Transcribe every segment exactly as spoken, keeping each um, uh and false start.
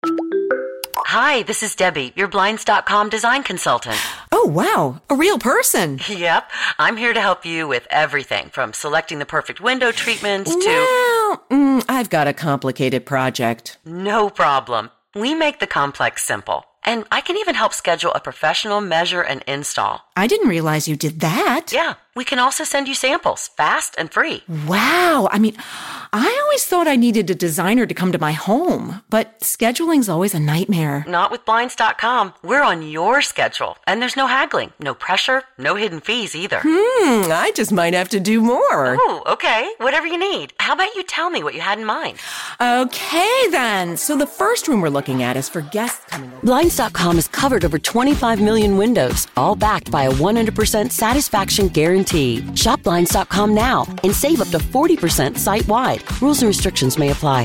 Hi, this is Debbie, your Blinds dot com design consultant. Oh, wow. A real person. Yep. I'm here to help you with everything from selecting the perfect window treatments to... Well, mm, I've got a complicated project. No problem. We make the complex simple. And I can even help schedule a professional measure and install. I didn't realize you did that. Yeah. We can also send you samples, fast and free. Wow. I mean, I always thought I needed a designer to come to my home, but scheduling's always a nightmare. Not with Blinds dot com. We're on your schedule, and there's no haggling, no pressure, no hidden fees either. Hmm, I just might have to do more. Oh, okay. Whatever you need. How about you tell me what you had in mind? Okay, then. So the first room we're looking at is for guests coming over. Blinds dot com has covered over twenty-five million windows, all backed by a one hundred percent satisfaction guarantee. Shop Blinds dot com now and save up to forty percent site-wide. Rules and restrictions may apply.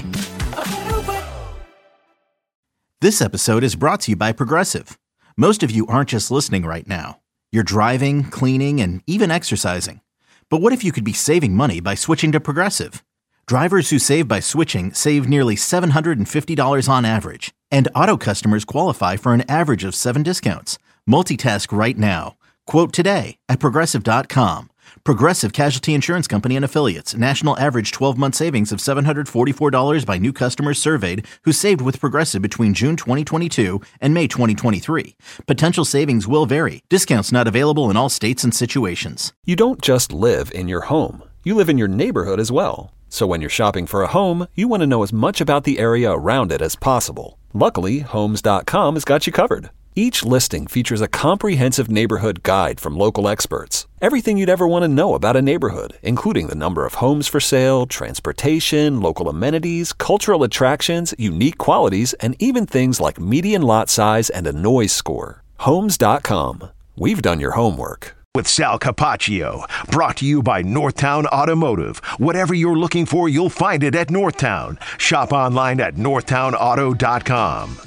This episode is brought to you by Progressive. Most of you aren't just listening right now. You're driving, cleaning, and even exercising. But what if you could be saving money by switching to Progressive? Drivers who save by switching save nearly seven hundred fifty dollars on average. And auto customers qualify for an average of seven discounts. Multitask right now. Quote today at Progressive dot com. Progressive Casualty Insurance Company and Affiliates. National average twelve-month savings of seven hundred forty-four dollars by new customers surveyed who saved with Progressive between June twenty twenty-two and May twenty twenty-three. Potential savings will vary. Discounts not available in all states and situations. You don't just live in your home. You live in your neighborhood as well. So when you're shopping for a home, you want to know as much about the area around it as possible. Luckily, Homes dot com has got you covered. Each listing features a comprehensive neighborhood guide from local experts. Everything you'd ever want to know about a neighborhood, including the number of homes for sale, transportation, local amenities, cultural attractions, unique qualities, and even things like median lot size and a noise score. Homes dot com. We've done your homework. With Sal Capaccio, brought to you by Northtown Automotive. Whatever you're looking for, you'll find it at Northtown. Shop online at northtown auto dot com.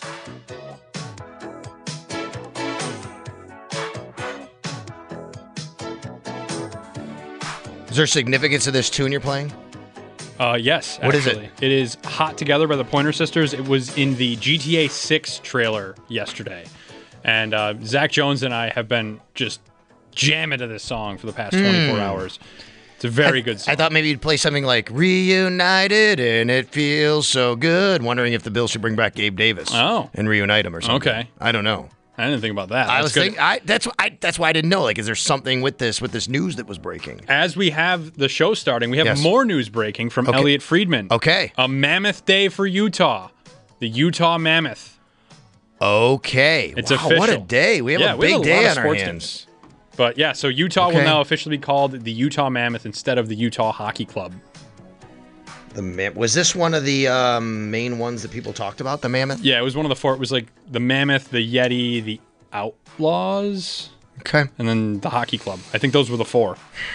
Is there significance to this tune you're playing? Uh, yes. What actually. is it? It is Hot Together by the Pointer Sisters. It was in the G T A six trailer yesterday. And uh, Zach Jones and I have been just jamming to this song for the past twenty-four mm. hours. It's a very I, good song. I thought maybe you'd play something like Reunited and It Feels So Good. Wondering if the Bills should bring back Gabe Davis oh. and reunite him or something. Okay. I don't know. I didn't think about that. That's I was good. thinking, I, that's, I, that's why I didn't know. Like, is there something with this with this news that was breaking? As we have the show starting, we have yes. more news breaking from okay. Elliot Friedman. Okay. A mammoth day for Utah. The Utah Mammoth. Okay. It's wow, official. What a day. We have yeah, a big have a day lot on of our sports hands. Games. But yeah, so Utah okay. will now officially be called the Utah Mammoth instead of the Utah Hockey Club. The Mam- Was this one of the um, main ones that people talked about, the Mammoth? Yeah, it was one of the four. It was like the Mammoth, the Yeti, the Outlaws. Okay. And then the Hockey Club. I think those were the four.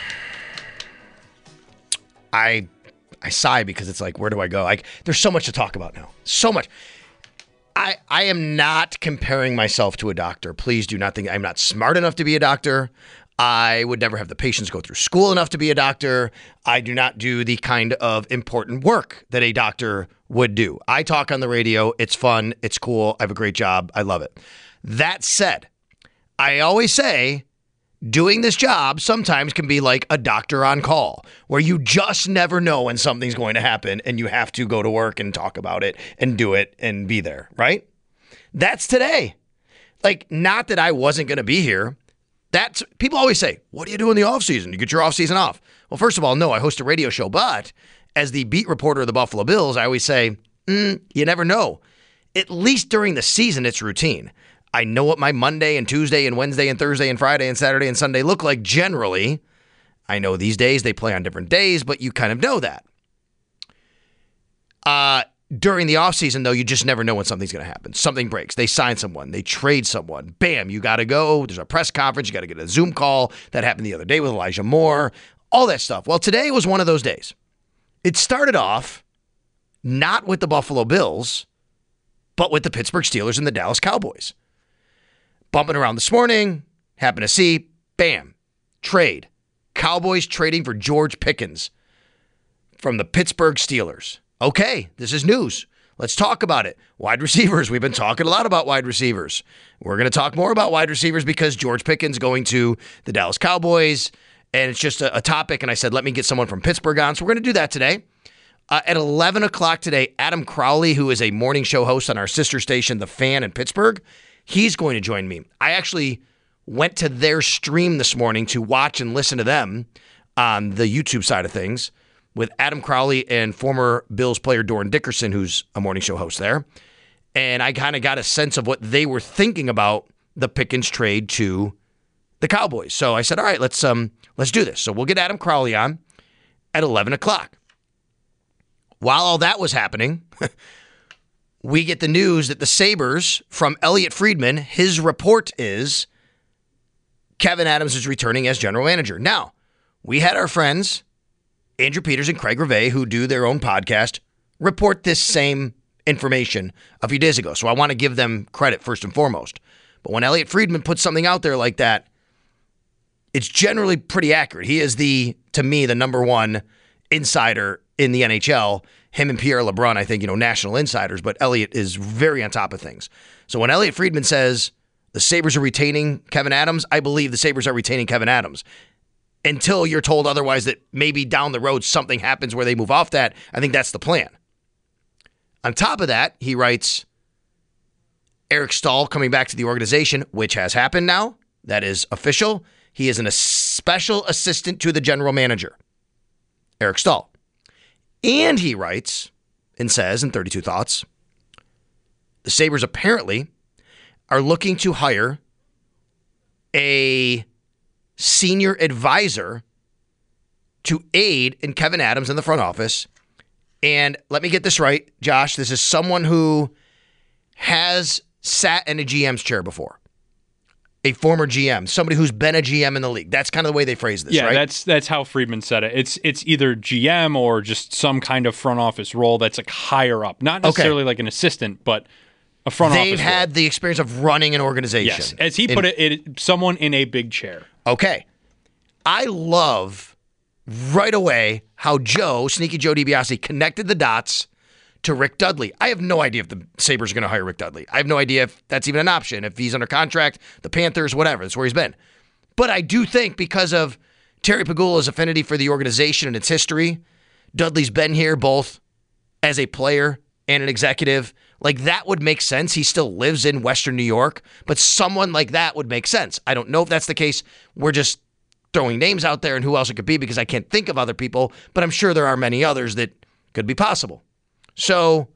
I I sigh because it's like, where do I go? Like, there's so much to talk about now. So much. I I am not comparing myself to a doctor. Please do not think I'm not smart enough to be a doctor. I would never have the patience go through school enough to be a doctor. I do not do the kind of important work that a doctor would do. I talk on the radio. It's fun. It's cool. I have a great job. I love it. That said, I always say doing this job sometimes can be like a doctor on call, where you just never know when something's going to happen and you have to go to work and talk about it and do it and be there, right? That's today. Like, not that I wasn't going to be here. That's, people always say, what do you do in the off season? You get your off season off. Well, first of all, no, I host a radio show, but as the beat reporter of the Buffalo Bills, I always say, mm, you never know. At least during the season, it's routine. I know what my Monday and Tuesday and Wednesday and Thursday and Friday and Saturday and Sunday look like generally. I know these days they play on different days, but you kind of know that. Uh, during the offseason, though, you just never know when something's going to happen. Something breaks. They sign someone. They trade someone. Bam, you got to go. There's a press conference. You got to get a Zoom call. That happened the other day with Elijah Moore. All that stuff. Well, today was one of those days. It started off not with the Buffalo Bills, but with the Pittsburgh Steelers and the Dallas Cowboys. Bumping around this morning, happen to see, bam, trade. Cowboys trading for George Pickens from the Pittsburgh Steelers. Okay, this is news. Let's talk about it. Wide receivers. We've been talking a lot about wide receivers. We're going to talk more about wide receivers because George Pickens going to the Dallas Cowboys, and it's just a, a topic, and I said, let me get someone from Pittsburgh on, so we're going to do that today. Uh, at eleven o'clock today, Adam Crowley, who is a morning show host on our sister station, The Fan in Pittsburgh, he's going to join me. I actually went to their stream this morning to watch and listen to them on the YouTube side of things, with Adam Crowley and former Bills player Doran Dickerson, who's a morning show host there. And I kind of got a sense of what they were thinking about the Pickens trade to the Cowboys. So I said, all right, let's um let's do this. So we'll get Adam Crowley on at eleven o'clock. While all that was happening, we get the news that the Sabres, from Elliot Friedman, his report is Kevin Adams is returning as general manager. Now, we had our friends Andrew Peters and Craig Revay, who do their own podcast, report this same information a few days ago. So I want to give them credit first and foremost. But when Elliot Friedman puts something out there like that, it's generally pretty accurate. He is the, to me, the number one insider in the N H L. Him and Pierre LeBrun, I think, you know, national insiders, but Elliot is very on top of things. So when Elliot Friedman says the Sabres are retaining Kevin Adams, I believe the Sabres are retaining Kevin Adams. Until you're told otherwise that maybe down the road something happens where they move off that. I think that's the plan. On top of that, he writes, Eric Stahl coming back to the organization, which has happened now. That is official. He is an, a special assistant to the general manager, Eric Stahl. And he writes and says in thirty-two Thoughts, the Sabres apparently are looking to hire a senior advisor to aid in Kevin Adams in the front office. And let me get this right, Josh. This is someone who has sat in a G M's chair before. A former G M, somebody who's been a G M in the league. That's kind of the way they phrase this, yeah, right? Yeah, that's that's how Friedman said it. It's it's either G M or just some kind of front office role that's like higher up. Not necessarily okay. like an assistant, but a front They've office They've had role. the experience of running an organization. Yes, as he in, put it, it, someone in a big chair. Okay. I love right away how Joe, Sneaky Joe DiBiase, connected the dots to Rick Dudley. I have no idea if the Sabres are going to hire Rick Dudley. I have no idea if that's even an option, if he's under contract, the Panthers, whatever. That's where he's been. But I do think because of Terry Pegula's affinity for the organization and its history, Dudley's been here both as a player and an executive. Like, that would make sense. He still lives in Western New York, but someone like that would make sense. I don't know if that's the case. We're just throwing names out there and who else it could be because I can't think of other people, but I'm sure there are many others that could be possible. So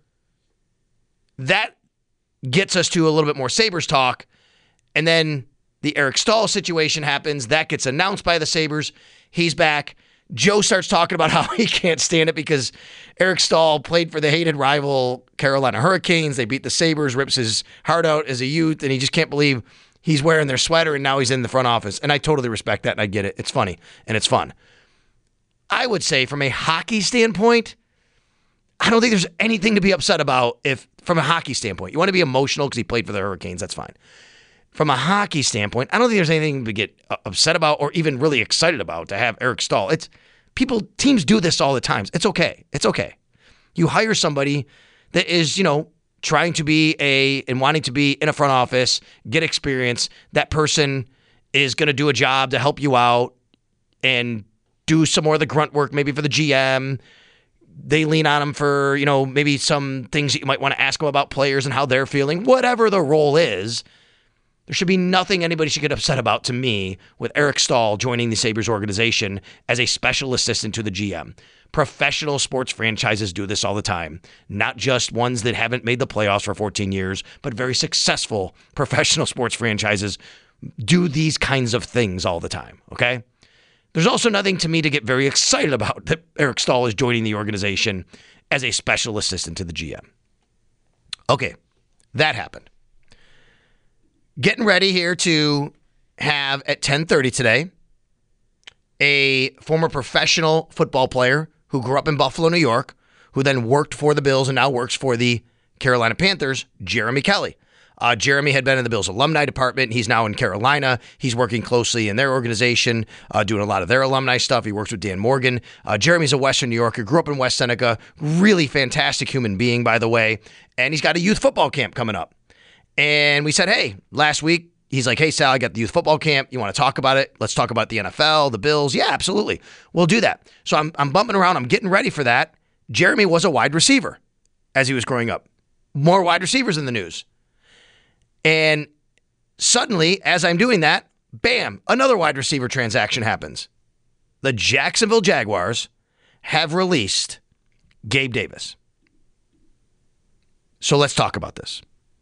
that gets us to a little bit more Sabres talk. And then the Eric Stahl situation happens. That gets announced by the Sabres. He's back. Joe starts talking about how he can't stand it because Eric Stahl played for the hated rival Carolina Hurricanes. They beat the Sabres, rips his heart out as a youth, and he just can't believe he's wearing their sweater and now he's in the front office. And I totally respect that and I get it. It's funny and it's fun. I would say from a hockey standpoint, I don't think there's anything to be upset about if, from a hockey standpoint. You want to be emotional because he played for the Hurricanes, that's fine. From a hockey standpoint, I don't think there's anything to get upset about or even really excited about to have Eric Stahl. It's people, teams do this all the time. It's okay. It's okay. You hire somebody that is, you know, trying to be a, and wanting to be in a front office, get experience. That person is going to do a job to help you out and do some more of the grunt work, maybe for the G M. They lean on him for, you know, maybe some things that you might want to ask him about players and how they're feeling. Whatever the role is, there should be nothing anybody should get upset about, to me, with Eric Stahl joining the Sabres organization as a special assistant to the G M. Professional sports franchises do this all the time. Not just ones that haven't made the playoffs for fourteen years, but very successful professional sports franchises do these kinds of things all the time, okay? There's also nothing to me to get very excited about that Eric Stahl is joining the organization as a special assistant to the G M. Okay, that happened. Getting ready here to have at ten thirty today a former professional football player who grew up in Buffalo, New York, who then worked for the Bills and now works for the Carolina Panthers, Jeremy Kelly. Uh, Jeremy had been in the Bills alumni department. He's now in Carolina. He's working closely in their organization, uh, doing a lot of their alumni stuff. He works with Dan Morgan. Uh, Jeremy's a Western New Yorker, grew up in West Seneca. Really fantastic human being, by the way. And he's got a youth football camp coming up. And we said, hey, last week, he's like, hey, Sal, I got the youth football camp. You want to talk about it? Let's talk about the N F L, the Bills. Yeah, absolutely. We'll do that. So I'm, I'm bumping around. I'm getting ready for that. Jeremy was a wide receiver as he was growing up. More wide receivers in the news. And suddenly, as I'm doing that, bam, another wide receiver transaction happens. The Jacksonville Jaguars have released Gabe Davis. So let's talk about this.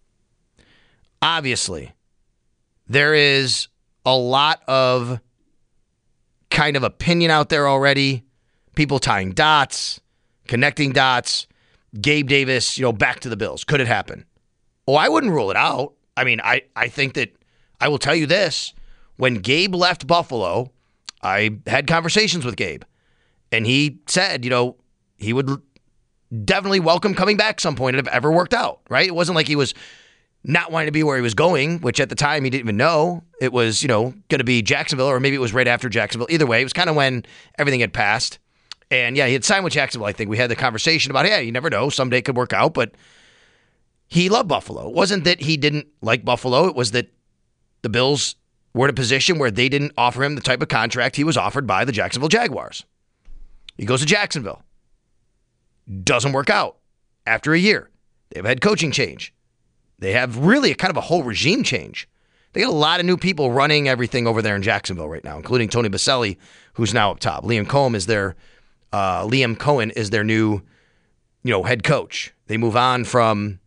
Obviously, there is a lot of kind of opinion out there already. People tying dots, connecting dots. Gabe Davis, you know, back to the Bills. Could it happen? Oh, I wouldn't rule it out. I mean, I, I think that I will tell you this. When Gabe left Buffalo, I had conversations with Gabe. And he said, you know, he would definitely welcome coming back some point if it ever worked out, right? It wasn't like he was not wanting to be where he was going, which at the time he didn't even know. It was, you know, going to be Jacksonville, or maybe it was right after Jacksonville. Either way, it was kind of when everything had passed. And yeah, he had signed with Jacksonville. I think we had the conversation about, yeah, you never know. Someday it could work out, but he loved Buffalo. It wasn't that he didn't like Buffalo. It was that the Bills were in a position where they didn't offer him the type of contract he was offered by the Jacksonville Jaguars. He goes to Jacksonville. Doesn't work out. After a year, they have a head coaching change. They have really a kind of a whole regime change. They got a lot of new people running everything over there in Jacksonville right now, including Tony Baselli, who's now up top. Liam Cohen is their uh, Liam Cohen is their new, you know, head coach. They move on from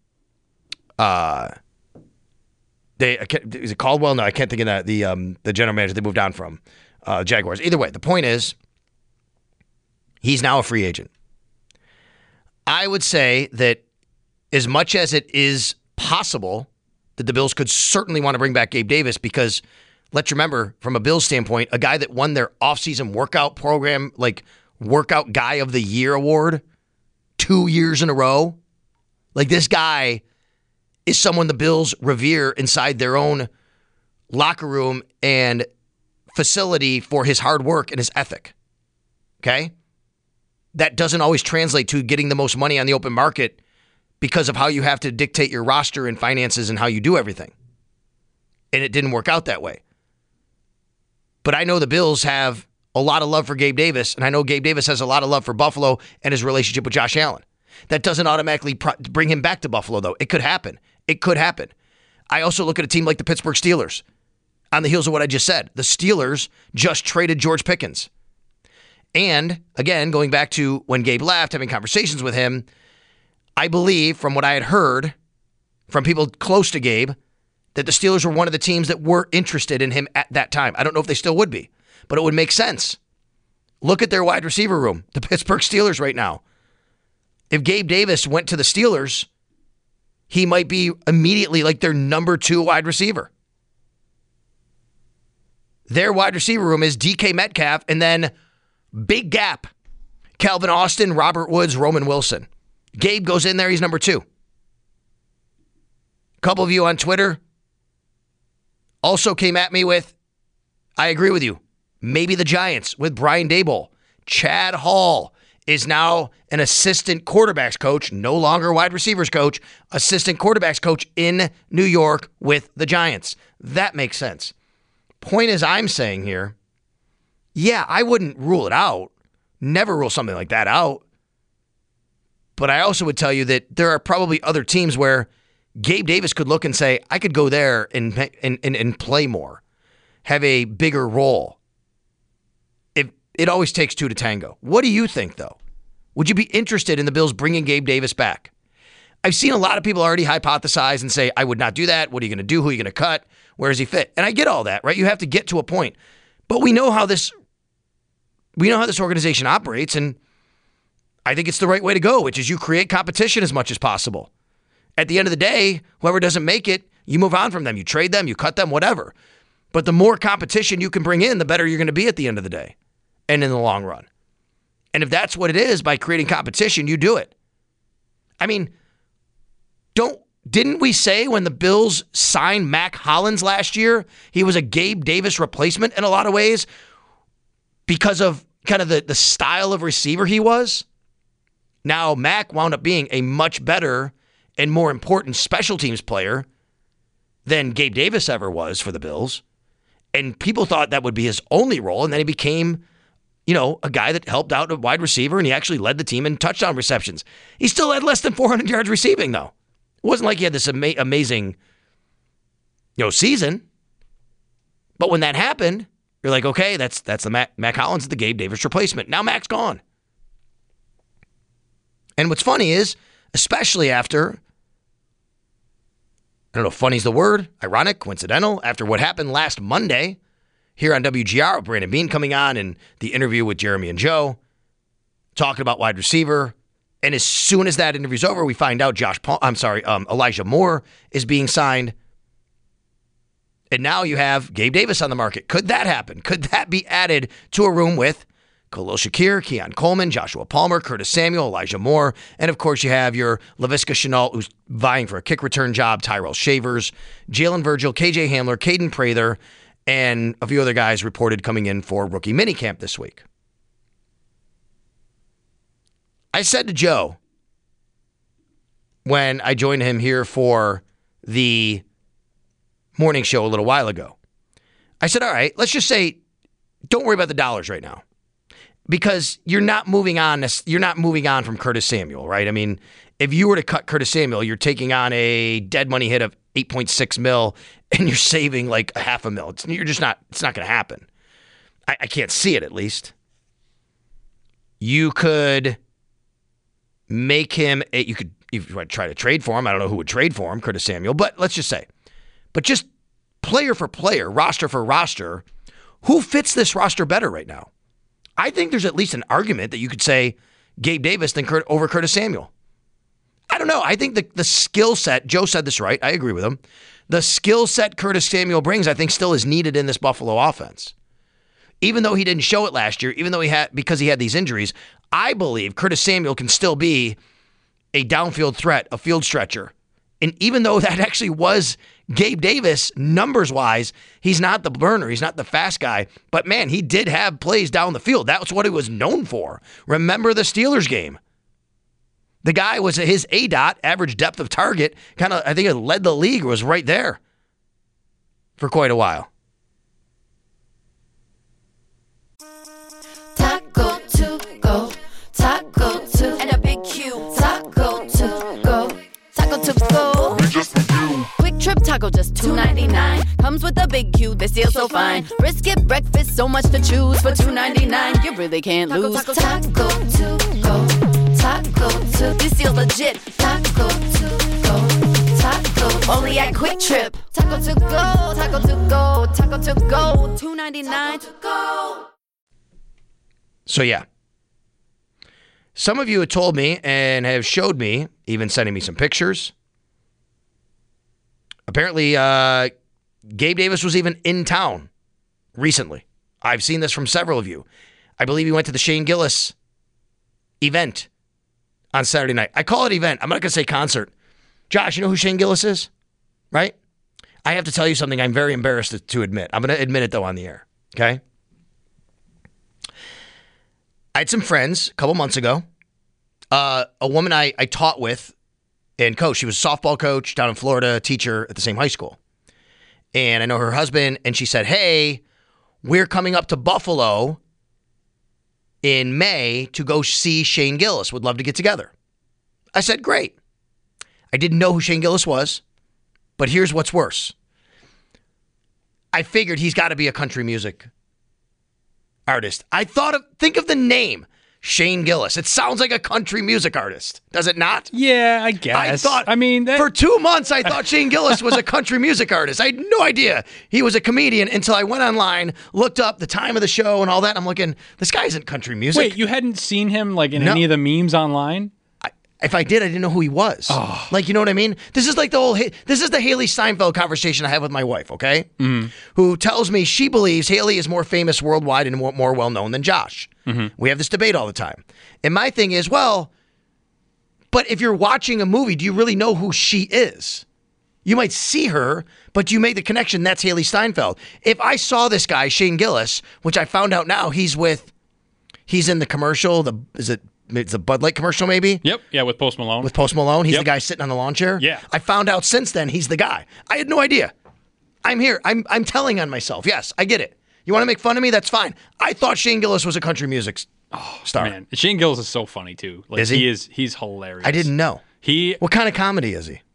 uh, they is it Caldwell? No, I can't think of that. The um, the general manager they moved on from uh, Jaguars. Either way, the point is he's now a free agent. I would say that as much as it is possible that the Bills could certainly want to bring back Gabe Davis, because let's remember, from a Bills standpoint, a guy that won their offseason workout program, like workout guy of the year award two years in a row. Like, this guy is someone the Bills revere inside their own locker room and facility for his hard work and his ethic. Okay? That doesn't always translate to getting the most money on the open market because of how you have to dictate your roster and finances and how you do everything. And it didn't work out that way. But I know the Bills have a lot of love for Gabe Davis, and I know Gabe Davis has a lot of love for Buffalo and his relationship with Josh Allen. That doesn't automatically pro- bring him back to Buffalo, though. It could happen. It could happen. I also look at a team like the Pittsburgh Steelers. On the heels of what I just said, the Steelers just traded George Pickens. And, again, going back to when Gabe left, having conversations with him, I believe, from what I had heard from people close to Gabe, that the Steelers were one of the teams that were interested in him at that time. I don't know if they still would be, but it would make sense. Look at their wide receiver room, the Pittsburgh Steelers right now. If Gabe Davis went to the Steelers, he might be immediately like their number two wide receiver. Their wide receiver room is D K Metcalf, and then big gap, Calvin Austin, Robert Woods, Roman Wilson. Gabe goes in there, he's number two. A couple of you on Twitter also came at me with, I agree with you, maybe the Giants with Brian Daboll. Chad Hall is now an assistant quarterbacks coach, no longer wide receivers coach, assistant quarterbacks coach in New York with the Giants. That makes sense. Point is, I'm saying here, yeah, I wouldn't rule it out. Never rule something like that out. But I also would tell you that there are probably other teams where Gabe Davis could look and say, I could go there and and, and, and play more, have a bigger role. If it always takes two to tango. What do you think, though? Would you be interested in the Bills bringing Gabe Davis back? I've seen a lot of people already hypothesize and say, I would not do that. What are you going to do? Who are you going to cut? Where does he fit? And I get all that, right? You have to get to a point. But we know how this we know how this organization operates, and I think it's the right way to go, which is you create competition as much as possible. At the end of the day, whoever doesn't make it, you move on from them. You trade them, you cut them, whatever. But the more competition you can bring in, the better you're going to be at the end of the day and in the long run. And if that's what it is, by creating competition, you do it. I mean, don't Didn't we say when the Bills signed Mac Hollins last year, he was a Gabe Davis replacement in a lot of ways because of kind of the, the style of receiver he was? Now, Mac wound up being a much better and more important special teams player than Gabe Davis ever was for the Bills. And people thought that would be his only role, and then he became, you know, a guy that helped out a wide receiver, and he actually led the team in touchdown receptions. He still had less than four hundred yards receiving, though. It wasn't like he had this ama- amazing, you know, season. But when that happened, you're like, okay, that's that's the Mac, Mac Hollins, the Gabe Davis replacement. Now Mac's gone. And what's funny is, especially after, I don't know if funny's the word, ironic, coincidental, after what happened last Monday here on W G R with Brandon Beane coming on and the interview with Jeremy and Joe, talking about wide receiver. And as soon as that interview's over, we find out Josh Paul, I'm sorry, um, Elijah Moore is being signed. And now you have Gabe Davis on the market. Could that happen? Could that be added to a room with Khalil Shakir, Keon Coleman, Joshua Palmer, Curtis Samuel, Elijah Moore, and of course you have your Laviska Shenault, who's vying for a kick return job, Tyrell Shavers, Jalen Virgil, K J Hamler, Caden Prather, and a few other guys reported coming in for rookie minicamp this week. I said to Joe when I joined him here for the morning show a little while ago, I said, all right, let's just say, don't worry about the dollars right now. Because you're not moving on. You're not moving on from Curtis Samuel, right? I mean, if you were to cut Curtis Samuel, you're taking on a dead money hit of eight point six mil, and you're saving like a half a mil. It's, you're just not. It's not going to happen. I, I can't see it. At least you could make him. A, you could. If you want to try to trade for him, I don't know who would trade for him, Curtis Samuel. But let's just say, but just player for player, roster for roster, who fits this roster better right now? I think there's at least an argument that you could say Gabe Davis than Kurt, over Curtis Samuel. I don't know. I think the, the skill set, Joe said this right, I agree with him. The skill set Curtis Samuel brings, I think, still is needed in this Buffalo offense. Even though he didn't show it last year, even though he had, because he had these injuries, I believe Curtis Samuel can still be a downfield threat, a field stretcher. And even though that actually was Gabe Davis, numbers-wise, he's not the burner. He's not the fast guy. But, man, he did have plays down the field. That was what he was known for. Remember the Steelers game. The guy was his A DOT, average depth of target, kind of, I think it led the league, was right there for quite a while. Taco to go, taco to, and a big Q. Taco to go, taco to go. Quick Trip Taco, just two ninety-nine. Comes with a big Q, this deal so fine. Brisket breakfast, so much to choose. For two ninety-nine, you really can't lose. Taco, taco, taco to go, taco to, this deal's legit. Taco to go, taco, only at Quick Trip. Taco to go, taco to go, taco to go, two ninety-nine to go. So, yeah. Some of you had told me and have showed me, even sending me some pictures. Apparently, uh, Gabe Davis was even in town recently. I've seen this from several of you. I believe he went to the Shane Gillis event on Saturday night. I call it event. I'm not going to say concert. Josh, you know who Shane Gillis is? Right? I have to tell you something I'm very embarrassed to, to admit. I'm going to admit it, though, on the air. Okay? I had some friends a couple months ago. Uh, a woman I, I taught with and coach. She was a softball coach down in Florida, teacher at the same high school. And I know her husband, and she said, hey, we're coming up to Buffalo in May to go see Shane Gillis. Would love to get together. I said, great. I didn't know who Shane Gillis was, but here's what's worse. I figured he's got to be a country music artist. I thought of, think of the name, Shane Gillis. It sounds like a country music artist. Does it not? Yeah, I guess. I thought, I mean, that... for two months, I thought Shane Gillis was a country music artist. I had no idea he was a comedian until I went online, looked up the time of the show and all that. And I'm looking, this guy isn't country music. Wait, you hadn't seen him like in No. any of the memes online? I, if I did, I didn't know who he was. Oh. Like, you know what I mean? This is like the whole, this is the Haley Steinfeld conversation I have with my wife, okay? Mm-hmm. Who tells me she believes Haley is more famous worldwide and more, more well-known than Josh. Mm-hmm. We have this debate all the time. And my thing is, well, But if you're watching a movie, do you really know who she is? You might see her, but you make the connection, that's Haley Steinfeld. If I saw this guy, Shane Gillis, which I found out now, he's with, he's in the commercial, the is it, it's a Bud Light commercial maybe? Yep, yeah, with Post Malone. With Post Malone, he's Yep. the guy sitting on the lawn chair? Yeah. I found out since then he's the guy. I had no idea. I'm here. I'm I'm telling on myself. Yes, I get it. You want to make fun of me? That's fine. I thought Shane Gillis was a country music oh, star. Man, Shane Gillis is so funny too. Like, is he? he is he's hilarious. I didn't know. He What kind of comedy is he?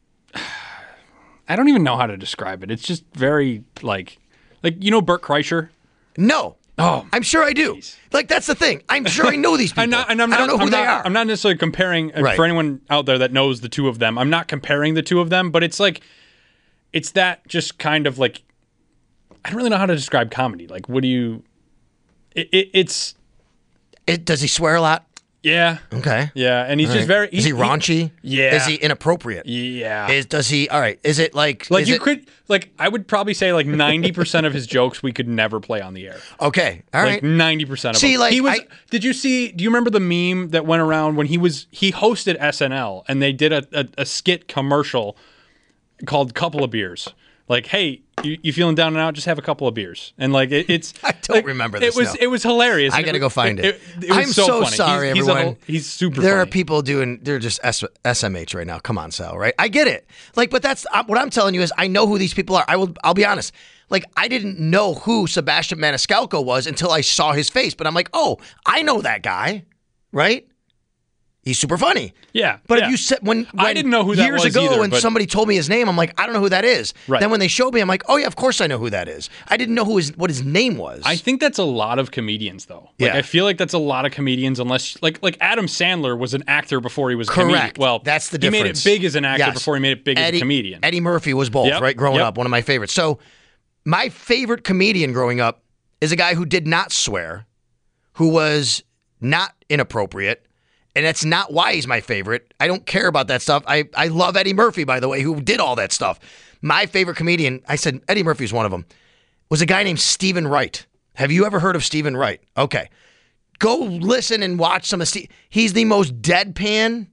I don't even know how to describe it. It's just very like like you know Bert Kreischer? No. Oh, I'm sure I do. Geez. Like, that's the thing. I'm sure I know these people. I'm not, and I'm not, I don't know who I'm they not, are. I'm not necessarily comparing, uh, Right. for anyone out there that knows the two of them, I'm not comparing the two of them, but it's like, it's that just kind of like, I don't really know how to describe comedy. Like, what do you, it, it, it's. It, does he swear a lot? Yeah. Okay. Yeah, and he's All just right. very. Is he raunchy? Yeah. Is he inappropriate? Yeah. Is does he? All right. Is it like? Like is you it, could, like I would probably say like ninety percent of his jokes we could never play on the air. Okay. All Like right. ninety percent of See, them. like, he was. I- did you see? Do you remember the meme that went around when he was he hosted S N L and they did a, a, a skit commercial called "Couple of Beers." Like, hey, you, you feeling down and out? Just have a couple of beers, and like it, it's. I don't like, remember this, It was no. it was hilarious. I It gotta was- go find it. it, it was I'm so, so funny. sorry, he's, he's a everyone. whole- He's, super. There funny. are people doing. They're just S- SMH right now. Come on, Sal. Right? I get it. Like, but that's uh, what I'm telling you is I know who these people are. I will. I'll be honest. Like, I didn't know who Sebastian Maniscalco was until I saw his face. But I'm like, oh, I know that guy. Right? He's super funny. Yeah, But yeah. if you said when, when I didn't know who that years was ago either, when but- somebody told me his name, I'm like, I don't know who that is. Right. Then when they showed me, I'm like, oh yeah, of course I know who that is. I didn't know who his what his name was. I think that's a lot of comedians, though. Like, Yeah. I feel like that's a lot of comedians, unless like like Adam Sandler was an actor before he was a comedian. Correct. Well, that's the he difference. made it big as an actor Yes. before he made it big Eddie, as a comedian. Eddie Murphy was both, Yep. right? Growing Yep. up, one of my favorites. So my favorite comedian growing up is a guy who did not swear, who was not inappropriate. And that's not why he's my favorite. I don't care about that stuff. I, I love Eddie Murphy, by the way, who did all that stuff. My favorite comedian, I said Eddie Murphy is one of them, was a guy named Stephen Wright. Have you ever heard of Stephen Wright? Okay. Go listen and watch some of Steve. He's the most deadpan,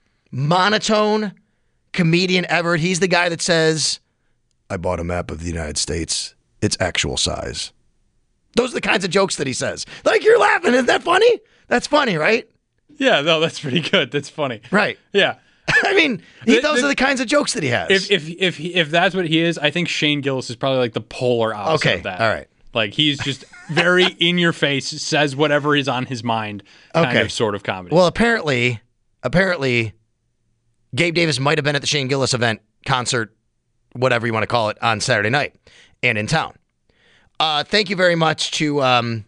monotone comedian ever. He's the guy that says, I bought a map of the United States. It's actual size. Those are the kinds of jokes that he says. Like, you're laughing. Isn't that funny? That's funny, right? Yeah, no, that's pretty good. That's funny. Right. Yeah. I mean, he, The- those the- are the kinds of jokes that he has. If if if he, if that's what he is, I think Shane Gillis is probably like the polar opposite Okay, of that. all right. Like he's just very in your face, says whatever is on his mind, kind Okay. of sort of comedy. well, apparently, apparently, Gabe Davis might have been at the Shane Gillis event, concert, whatever you want to call it, on Saturday night and in town. Uh, thank you very much to um,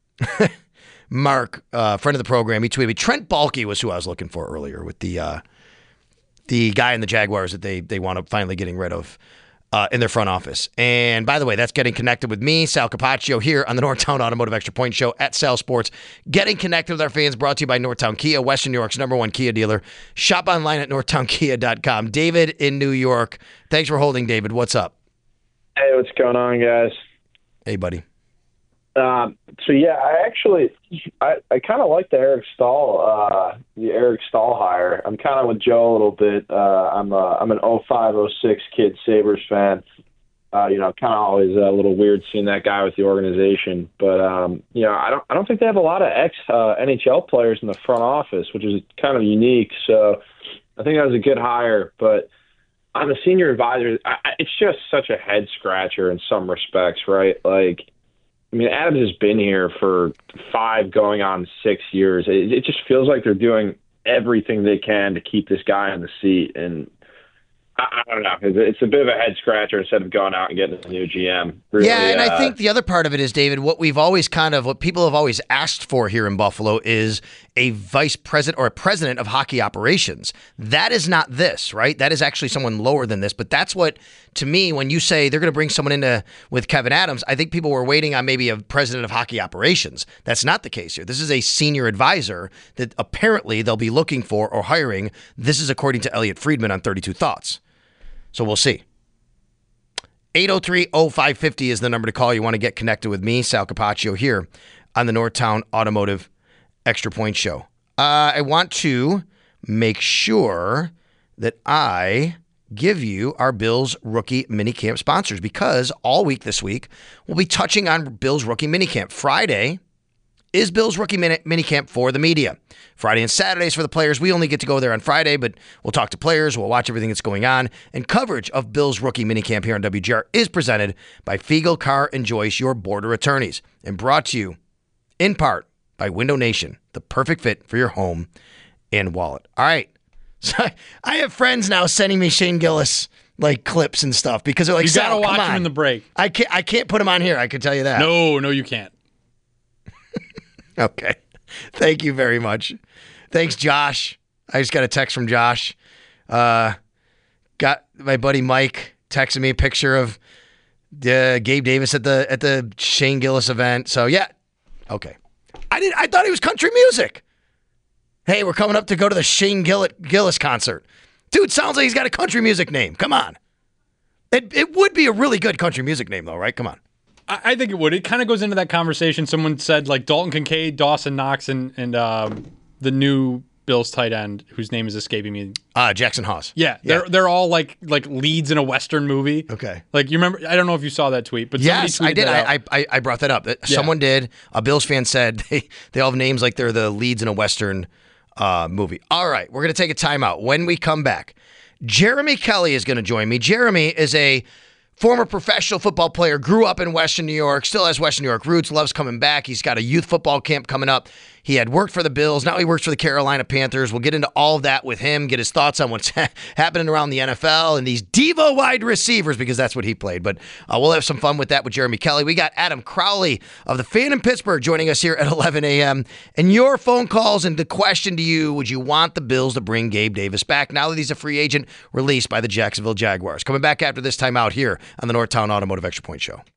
Mark, uh, friend of the program. He tweeted me. Trent Baalke was who I was looking for earlier with the uh, the guy in the Jaguars that they they want to finally getting rid of uh, in their front office. And by the way, that's getting connected with me, Sal Capaccio, here on the Northtown Automotive Extra Point Show at Sal Sports. Getting connected with our fans, brought to you by Northtown Kia, Western New York's number one Kia dealer. Shop online at northtown kia dot com. David in New York. Thanks for holding, David. What's up? Hey, what's going on, guys? Hey, buddy. Um, so yeah, I actually, I, I kind of like the Eric Stahl, uh, the Eric Stahl hire. I'm kind of with Joe a little bit. Uh, I'm a, I'm an oh five oh six kid Sabres fan. Uh, you know, kind of always a little weird seeing that guy with the organization, but um, you know, I don't, I don't think they have a lot of ex uh, N H L players in the front office, which is kind of unique. So I think that was a good hire, but on the senior advisor, I, it's just such a head scratcher in some respects, right? Like, I mean, Adams has been here for five going on six years. It, it just feels like they're doing everything they can to keep this guy in the seat. And I, I don't know. It's, it's a bit of a head scratcher instead of going out and getting a new G M. Really, yeah, and uh, I think the other part of it is, David, what we've always kind of, what people have always asked for here in Buffalo is a vice president or a president of hockey operations. That is not this, right? That is actually someone lower than this. But that's what, to me, when you say they're going to bring someone into with Kevin Adams, I think people were waiting on maybe a president of hockey operations. That's not the case here. This is a senior advisor that apparently they'll be looking for or hiring. This is according to Elliot Friedman on thirty-two Thoughts. So we'll see. eight oh three oh five five oh is the number to call. You want to get connected with me, Sal Capaccio, here on the Northtown Automotive Extra Point Show. Uh, I want to make sure that I give you our Bills Rookie Minicamp sponsors, because all week this week we'll be touching on Bills Rookie Minicamp. Friday is Bills Rookie Mini- Minicamp for the media. Friday and Saturdays for the players. We only get to go there on Friday, but we'll talk to players. We'll watch everything that's going on. And coverage of Bills Rookie Minicamp here on W G R is presented by Fiegel, Carr, and Joyce, your border attorneys, and brought to you in part by Window Nation, the perfect fit for your home and wallet. All right. So I have friends now sending me Shane Gillis like clips and stuff because they're like, you gotta Sal, watch come him on. in the break. I can't. I can't put him on here. I can tell you that. No, no, you can't. Okay. Thank you very much. Thanks, Josh. I just got a text from Josh. Uh, got my buddy Mike texting me a picture of uh, Gabe Davis at the at the Shane Gillis event. So yeah, okay. I did. I thought he was country music. Hey, we're coming up to go to the Shane Gillis, Gillis concert. Dude, sounds like he's got a country music name. Come on. It it would be a really good country music name, though, right? Come on. I, I think it would. It kind of goes into that conversation. Someone said, like, Dalton Kincaid, Dawson Knox, and, and um, the new Bills tight end, whose name is escaping me. Uh, Jackson Haas. Yeah, Yeah. they're they're all like like leads in a Western movie. Okay. Like, you remember, I don't know if you saw that tweet, but somebody Yes, I tweeted did. that I, out. I I brought that up. That Yeah. Someone did. A Bills fan said they, they all have names like they're the leads in a Western uh, movie. All right, we're going to take a timeout. When we come back, Jeremy Kelly is going to join me. Jeremy is a former professional football player, grew up in Western New York, still has Western New York roots, loves coming back. He's got a youth football camp coming up. He had worked for the Bills. Now he works for the Carolina Panthers. We'll get into all of that with him, get his thoughts on what's happening around the N F L and these diva wide receivers, because that's what he played. But uh, we'll have some fun with that with Jeremy Kelly. We got Adam Crowley of the Fan in Pittsburgh joining us here at eleven a.m. And your phone calls, and the question to you, would you want the Bills to bring Gabe Davis back now that he's a free agent released by the Jacksonville Jaguars? Coming back after this time out here on the Northtown Automotive Extra Point Show.